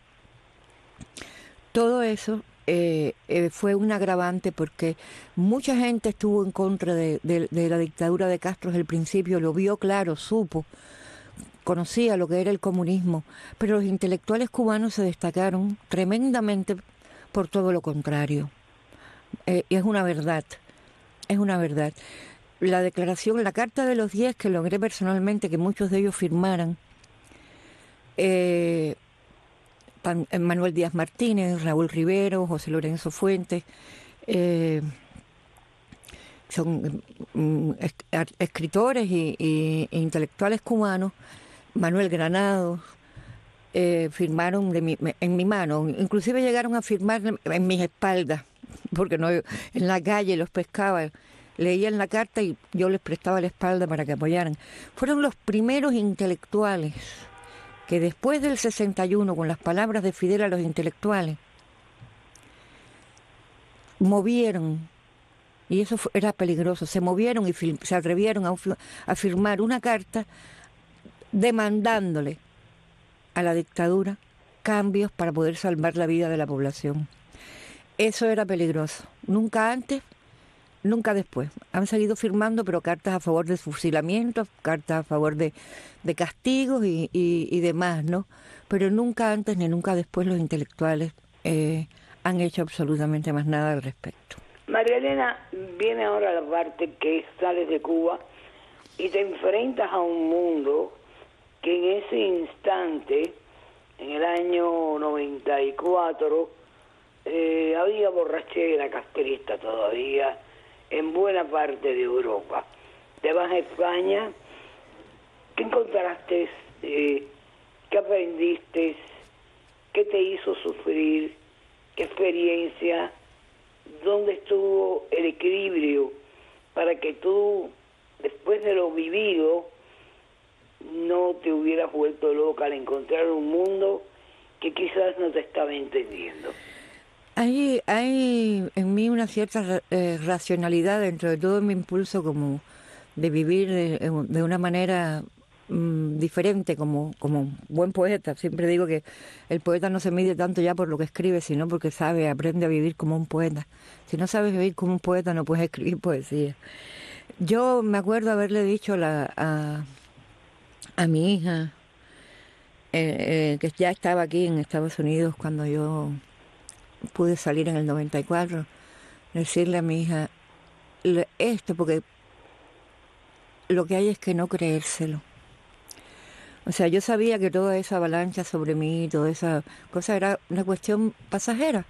Todo eso Eh, eh, fue un agravante porque mucha gente estuvo en contra de, de, de la dictadura de Castro desde el principio, lo vio claro, supo, conocía lo que era el comunismo, pero los intelectuales cubanos se destacaron tremendamente por todo lo contrario. Eh, y es una verdad, es una verdad. La declaración, la Carta de los Diez, que logré personalmente que muchos de ellos firmaran, eh, Manuel Díaz Martínez, Raúl Rivero, José Lorenzo Fuentes, eh, son mm, escritores y, y, e intelectuales cubanos, Manuel Granados, eh, firmaron de mi, en mi mano, inclusive llegaron a firmar en mis espaldas, porque no en la calle los pescaba, leían la carta y yo les prestaba la espalda para que apoyaran. Fueron los primeros intelectuales que después del sesenta y uno, con las palabras de Fidel a los intelectuales, movieron, y eso fue, era peligroso, se movieron y fil, se atrevieron a, a firmar una carta demandándole a la dictadura cambios para poder salvar la vida de la población. Eso era peligroso. Nunca antes, nunca después. Han seguido firmando, pero cartas a favor de fusilamientos, cartas a favor de, de castigos y, y, y demás, ¿no? Pero nunca antes ni nunca después los intelectuales eh, han hecho absolutamente más nada al respecto. María Elena, viene ahora la parte que sales de Cuba y te enfrentas a un mundo que en ese instante, en el año noventa y cuatro, eh, había borrachera castrista todavía en buena parte de Europa. Te vas a España, ¿qué encontraste? Eh, ¿Qué aprendiste? ¿Qué te hizo sufrir? ¿Qué experiencia? ¿Dónde estuvo el equilibrio para que tú, después de lo vivido, no te hubieras vuelto loca al encontrar un mundo que quizás no te estaba entendiendo? Hay, hay en mí una cierta eh, racionalidad dentro de todo mi impulso como de vivir de, de una manera mmm, diferente como, como buen poeta. Siempre digo que el poeta no se mide tanto ya por lo que escribe, sino porque sabe, aprende a vivir como un poeta. Si no sabes vivir como un poeta no puedes escribir poesía. Yo me acuerdo haberle dicho a, la, a, a mi hija, eh, eh, que ya estaba aquí en Estados Unidos cuando yo pude salir en el noventa y cuatro, decirle a mi hija esto, porque lo que hay es que no creérselo. O sea, yo sabía que toda esa avalancha sobre mí, toda esa cosa era una cuestión pasajera.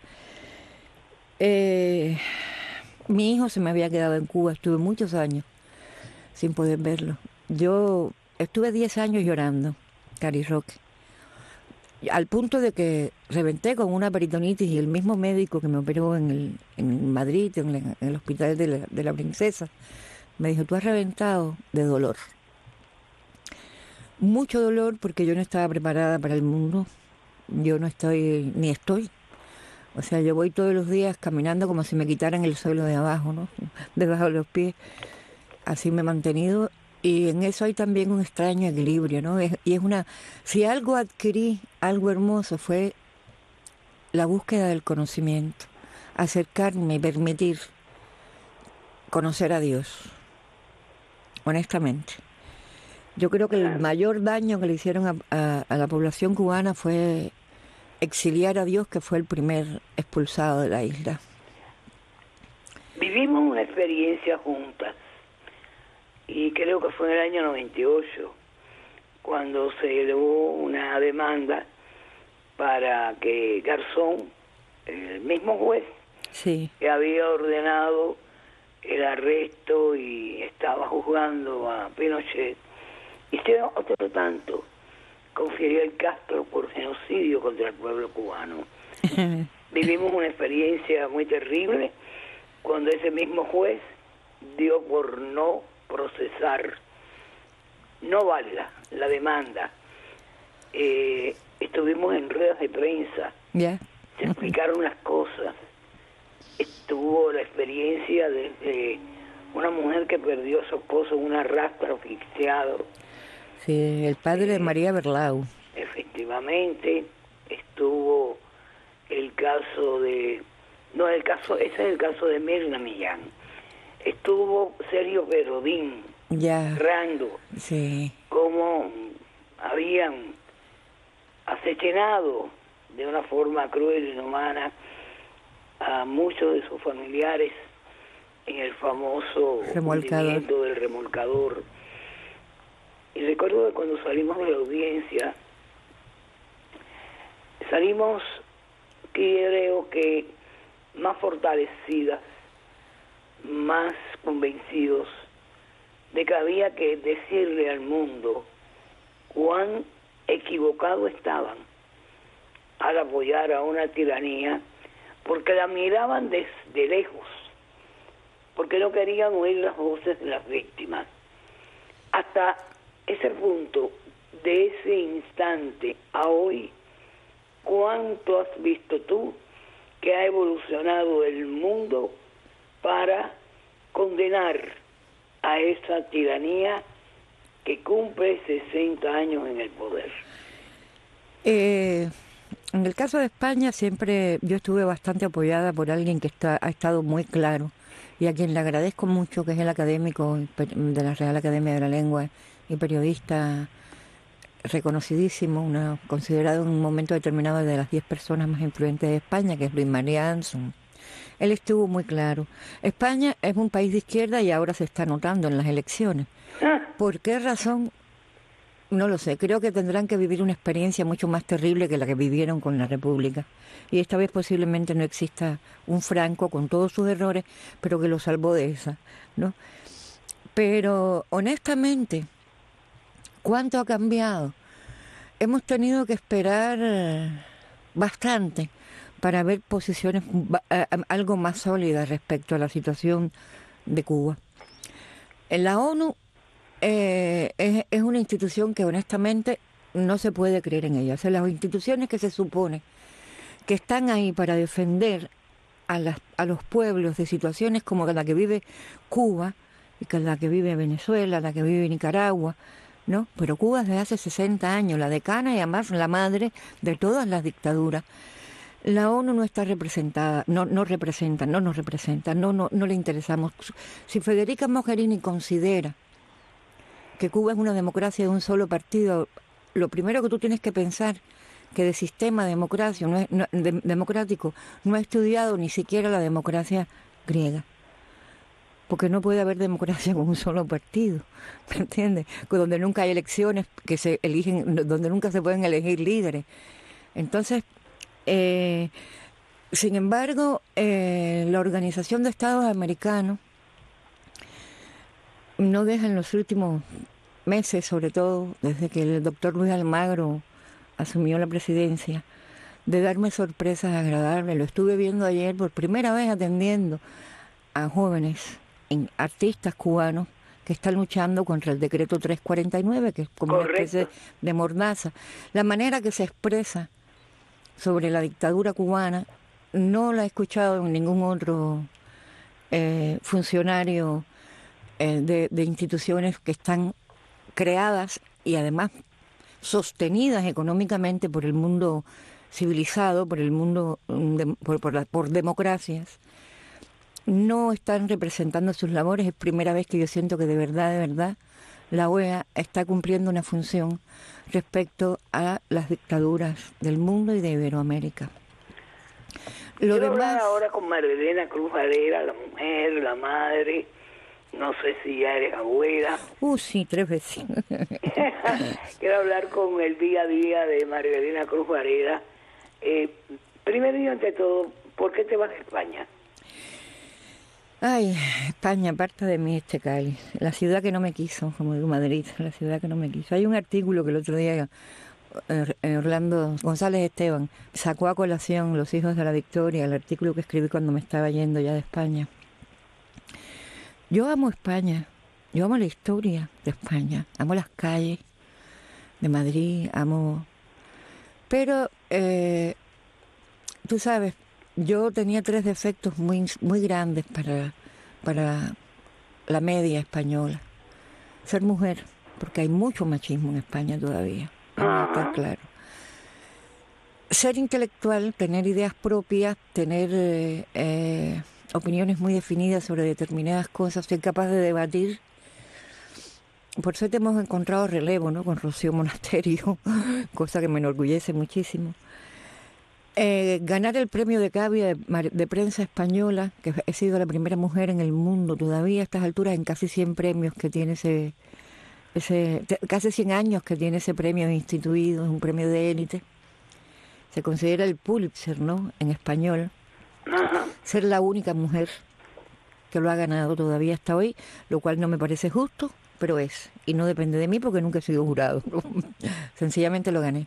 Eh, mi hijo se me había quedado en Cuba, estuve muchos años sin poder verlo. Yo estuve diez años llorando, Cari Roque, al punto de que reventé con una peritonitis y el mismo médico que me operó en, el, en Madrid, en, la, en el hospital de la, de la Princesa, me dijo, tú has reventado de dolor. Mucho dolor porque yo no estaba preparada para el mundo yo no estoy, ni estoy. O sea, yo voy todos los días caminando como si me quitaran el suelo de abajo, ¿no? Debajo de los pies. Así me he mantenido. Y en eso hay también un extraño equilibrio, ¿no? Es, y es una... Si algo adquirí, algo hermoso, fue la búsqueda del conocimiento. Acercarme y permitir conocer a Dios. Honestamente. Yo creo que el mayor daño que le hicieron a, a, a la población cubana fue exiliar a Dios, que fue el primer expulsado de la isla. Vivimos una experiencia juntas, y creo que fue en el año noventa y ocho, cuando se elevó una demanda para que Garzón, el mismo juez, sí, que había ordenado el arresto y estaba juzgando a Pinochet, hiciera otro tanto con Fidel Castro por genocidio contra el pueblo cubano. Vivimos una experiencia muy terrible cuando ese mismo juez dio por no procesar, no válida la demanda. Eh, estuvimos en ruedas de prensa, yeah. se explicaron las cosas. Estuvo la experiencia de, de una mujer que perdió a su esposo en un arrastre asfixiado. Sí, el padre de María Berlau. Efectivamente, estuvo el caso de... No, el caso ese es el caso de Mirna Millán. Estuvo Sergio Perodín, ya, narrando sí, cómo habían asesinado de una forma cruel e inhumana a muchos de sus familiares en el famoso hundimiento del remolcador. Y recuerdo que cuando salimos de la audiencia, salimos, creo que más fortalecidas, más convencidos de que había que decirle al mundo cuán equivocados estaban al apoyar a una tiranía, porque la miraban desde lejos, porque no querían oír las voces de las víctimas. Hasta ese punto, de ese instante a hoy, ¿cuánto has visto tú que ha evolucionado el mundo para condenar a esa tiranía que cumple sesenta años en el poder? Eh, en el caso de España siempre yo estuve bastante apoyada por alguien que está, ha estado muy claro y a quien le agradezco mucho, que es el académico de la Real Academia de la Lengua y periodista reconocidísimo, una, considerado en un momento determinado de las diez personas más influyentes de España, que es Luis María Anson. Él estuvo muy claro. España es un país de izquierda y ahora se está notando en las elecciones. ¿Por qué razón? No lo sé. Creo que tendrán que vivir una experiencia mucho más terrible que la que vivieron con la República. Y esta vez posiblemente no exista un Franco con todos sus errores, pero que lo salvó de esa, ¿no? Pero honestamente, ¿cuánto ha cambiado? Hemos tenido que esperar bastante para ver posiciones algo más sólidas respecto a la situación de Cuba. En la ONU eh, es, es una institución que honestamente no se puede creer en ella. O sea, las instituciones que se supone que están ahí para defender a, las, a los pueblos de situaciones como la que vive Cuba, y que la que vive Venezuela, la que vive Nicaragua, ¿no? Pero Cuba desde hace sesenta años, la decana y además la madre de todas las dictaduras. La ONU no está representada, no, no representa, no nos representa, no, no, no le interesamos. Si Federica Mogherini considera que Cuba es una democracia de un solo partido, lo primero que tú tienes que pensar que de sistema democracia, no es, no, de, democrático no ha estudiado ni siquiera la democracia griega. Porque no puede haber democracia con un solo partido, ¿me entiendes? Donde nunca hay elecciones que se eligen, donde nunca se pueden elegir líderes. Entonces, eh, sin embargo, eh, la Organización de Estados Americanos no deja en los últimos meses, sobre todo desde que el doctor Luis Almagro asumió la presidencia, de darme sorpresas agradables. Lo estuve viendo ayer por primera vez atendiendo a jóvenes artistas cubanos que están luchando contra el decreto trescientos cuarenta y nueve, que es como Correcto. Una especie de mordaza. La manera que se expresa sobre la dictadura cubana no la he escuchado en ningún otro eh, funcionario eh, de, de instituciones que están creadas y además sostenidas económicamente por el mundo civilizado, por el mundo, de, por, por, la, por democracias. No están representando sus labores. Es primera vez que yo siento que de verdad, de verdad, la O E A está cumpliendo una función respecto a las dictaduras del mundo y de Iberoamérica. Lo Quiero demás... hablar ahora con Marilena Cruz Varela, la mujer, la madre, no sé si ya eres abuela. Uh, sí, tres veces. Quiero hablar con el día a día de Marilena Cruz Varela. Eh, primero y ante todo, ¿por qué te vas a España? Ay, España, parte de mí este Cali, la ciudad que no me quiso, como digo, Madrid, la ciudad que no me quiso. Hay un artículo que el otro día eh, Orlando González Esteban sacó a colación, Los hijos de la victoria, el artículo que escribí cuando me estaba yendo ya de España. Yo amo España, yo amo la historia de España, amo las calles de Madrid, amo... Pero, eh, tú sabes, yo tenía tres defectos muy, muy grandes para, para la media española. Ser mujer, porque hay mucho machismo en España todavía, vamos a estar claro. Ser intelectual, tener ideas propias, tener eh, eh, opiniones muy definidas sobre determinadas cosas, ser capaz de debatir. Por suerte hemos encontrado relevo, ¿no?, con Rocío Monasterio, cosa que me enorgullece muchísimo. Eh, ganar el premio de Cavia de, de prensa española, que he sido la primera mujer en el mundo todavía a estas alturas en casi cien premios que tiene ese, ese casi cien años que tiene ese premio instituido, es un premio de élite. Se considera el Pulitzer, ¿no?, en español. Ser la única mujer que lo ha ganado todavía hasta hoy, lo cual no me parece justo, pero es, y no depende de mí porque nunca he sido jurado, ¿no? Sencillamente lo gané.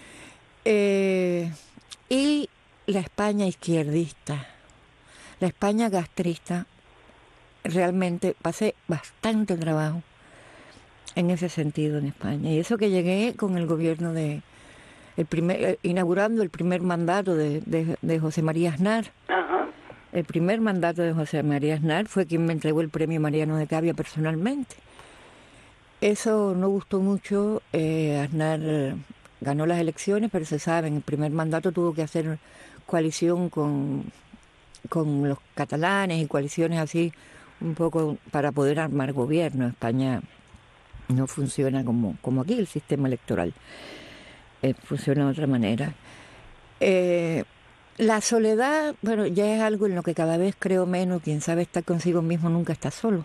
Eh... Y la España izquierdista, la España castrista, realmente pasé bastante trabajo en ese sentido en España. Y eso que llegué con el gobierno de, el primer, inaugurando el primer mandato de, de, de José María Aznar. Ajá. El primer mandato de José María Aznar fue quien me entregó el premio Mariano de Cavia personalmente. Eso no gustó mucho. eh, Aznar ganó las elecciones, pero se sabe, en el primer mandato tuvo que hacer coalición con, con los catalanes y coaliciones así un poco para poder armar gobierno. España no funciona como, como aquí el sistema electoral, eh, funciona de otra manera. Eh, la soledad, bueno, ya es algo en lo que cada vez creo menos. Quien sabe estar consigo mismo nunca está solo.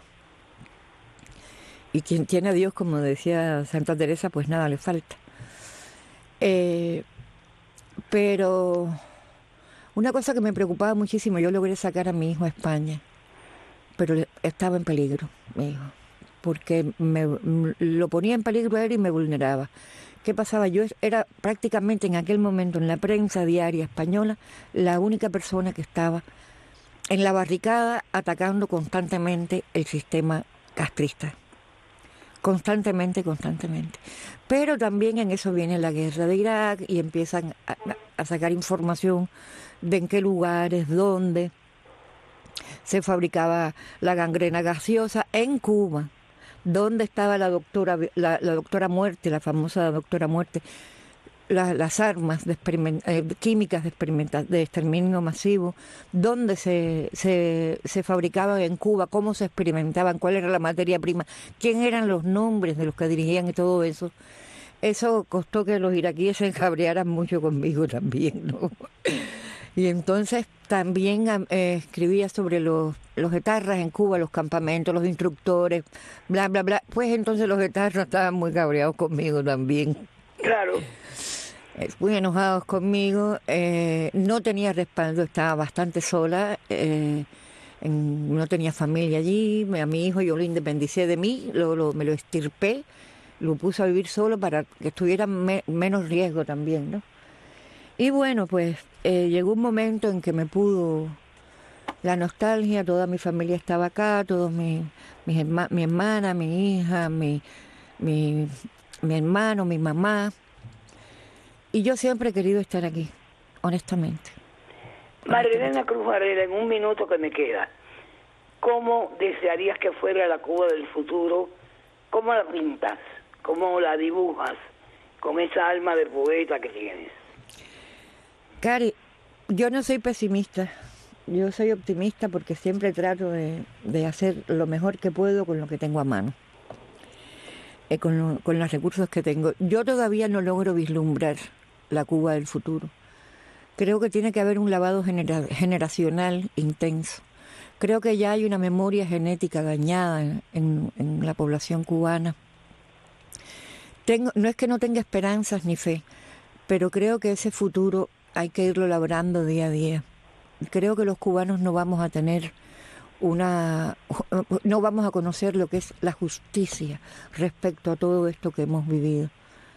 Y quien tiene a Dios, como decía Santa Teresa, pues nada le falta. Eh, pero una cosa que me preocupaba muchísimo, yo logré sacar a mi hijo a España, pero estaba en peligro, mi hijo, porque me, lo ponía en peligro a él y me vulneraba. ¿Qué pasaba? Yo era prácticamente en aquel momento en la prensa diaria española la única persona que estaba en la barricada atacando constantemente el sistema castrista. Constantemente, constantemente. Pero también en eso viene la guerra de Irak y empiezan a, a sacar información de en qué lugares, dónde se fabricaba la gangrena gaseosa en Cuba, dónde estaba la doctora, la, la doctora Muerte, la famosa doctora Muerte, la, las armas de experiment, eh, químicas de, de exterminio masivo, dónde se, se, se fabricaban en Cuba, cómo se experimentaban, cuál era la materia prima, quién eran los nombres de los que dirigían y todo eso. Eso costó que los iraquíes se encabrearan mucho conmigo también, ¿no? Y entonces también eh, escribía sobre los, los etarras en Cuba, los campamentos, los instructores, bla, bla, bla. Pues entonces los etarras estaban muy cabreados conmigo también. Claro. Muy enojados conmigo, eh, no tenía respaldo, estaba bastante sola, eh, en, no tenía familia allí, a mi hijo yo lo independicé de mí, lo, lo, me lo extirpé, lo puse a vivir solo para que estuviera me, menos riesgo también, ¿no? Y bueno, pues eh, llegó un momento en que me pudo la nostalgia, toda mi familia estaba acá, todos mi, mi, herma, mi hermana, mi hija, mi, mi, mi hermano, mi mamá. Y yo siempre he querido estar aquí. honestamente. Marilena Cruz Varela, en un minuto que me queda, ¿cómo desearías que fuera la Cuba del futuro? ¿Cómo la pintas? ¿Cómo la dibujas con esa alma de poeta que tienes? Cari, yo no soy pesimista, yo soy optimista porque siempre trato de, de hacer lo mejor que puedo con lo que tengo a mano, eh, con, lo, con los recursos que tengo. Yo todavía no logro vislumbrar la Cuba del futuro. Creo que tiene que haber un lavado genera, generacional intenso. Creo que ya hay una memoria genética dañada en, en, en la población cubana. Tengo, no es que no tenga esperanzas ni fe, pero creo que ese futuro hay que irlo labrando día a día. Creo que los cubanos no vamos a tener una... no vamos a conocer lo que es la justicia respecto a todo esto que hemos vivido.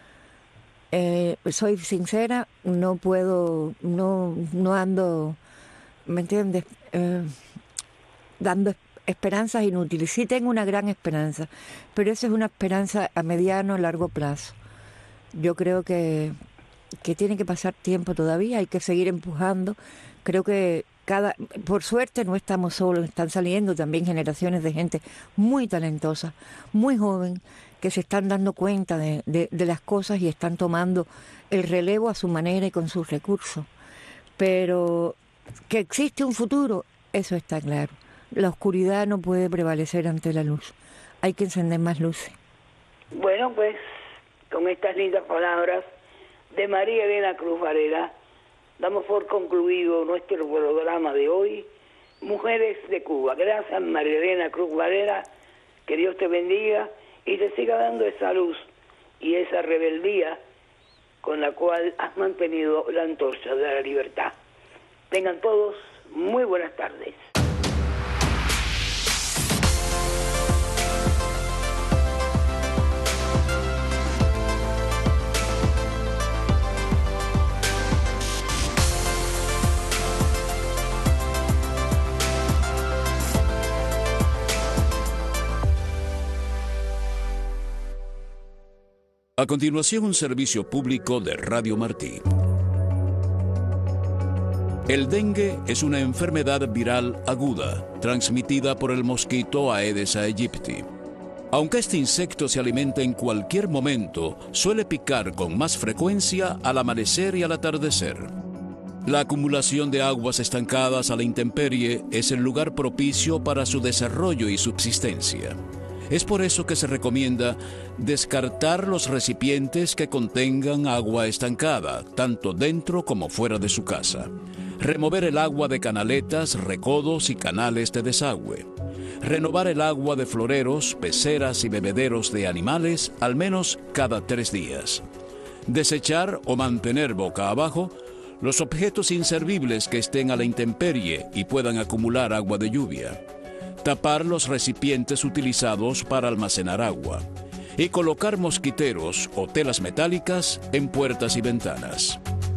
Eh, soy sincera, no puedo, no, no ando, ¿me entiendes? Eh, dando esperanzas inútiles. Sí tengo una gran esperanza, pero esa es una esperanza a mediano, largo plazo. Yo creo que, que tiene que pasar tiempo todavía, hay que seguir empujando. Creo que cada, por suerte no estamos solos, están saliendo también generaciones de gente muy talentosa, muy joven, que se están dando cuenta de, de, de las cosas y están tomando el relevo a su manera y con sus recursos. Pero que existe un futuro, eso está claro. La oscuridad no puede prevalecer ante la luz. Hay que encender más luces. Bueno, pues, con estas lindas palabras de María Elena Cruz Varela, damos por concluido nuestro programa de hoy, Mujeres de Cuba. Gracias, María Elena Cruz Varela, que Dios te bendiga y te siga dando esa luz y esa rebeldía con la cual has mantenido la antorcha de la libertad. Tengan todos muy buenas tardes. A continuación, un servicio público de Radio Martí. El dengue es una enfermedad viral aguda, transmitida por el mosquito Aedes aegypti. Aunque este insecto se alimenta en cualquier momento, suele picar con más frecuencia al amanecer y al atardecer. La acumulación de aguas estancadas a la intemperie es el lugar propicio para su desarrollo y subsistencia. Es por eso que se recomienda descartar los recipientes que contengan agua estancada, tanto dentro como fuera de su casa. Remover el agua de canaletas, recodos y canales de desagüe. Renovar el agua de floreros, peceras y bebederos de animales al menos cada tres días. Desechar o mantener boca abajo los objetos inservibles que estén a la intemperie y puedan acumular agua de lluvia. Tapar los recipientes utilizados para almacenar agua y colocar mosquiteros o telas metálicas en puertas y ventanas.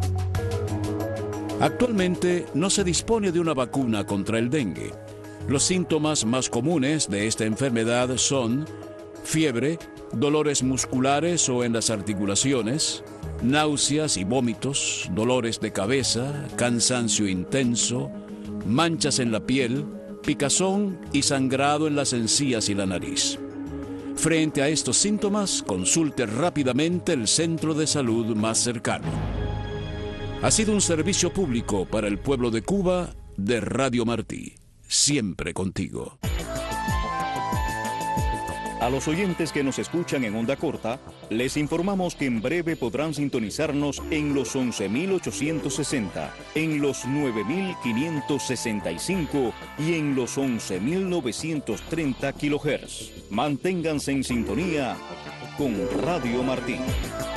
Actualmente no se dispone de una vacuna contra el dengue. Los síntomas más comunes de esta enfermedad son fiebre, dolores musculares o en las articulaciones, náuseas y vómitos, dolores de cabeza, cansancio intenso, manchas en la piel, picazón y sangrado en las encías y la nariz. Frente a estos síntomas, consulte rápidamente el centro de salud más cercano. Ha sido un servicio público para el pueblo de Cuba de Radio Martí. Siempre contigo. A los oyentes que nos escuchan en onda corta, les informamos que en breve podrán sintonizarnos en los once mil ochocientos sesenta, en los nueve mil quinientos sesenta y cinco y en los once mil novecientos treinta kilohertz. Manténganse en sintonía con Radio Martí.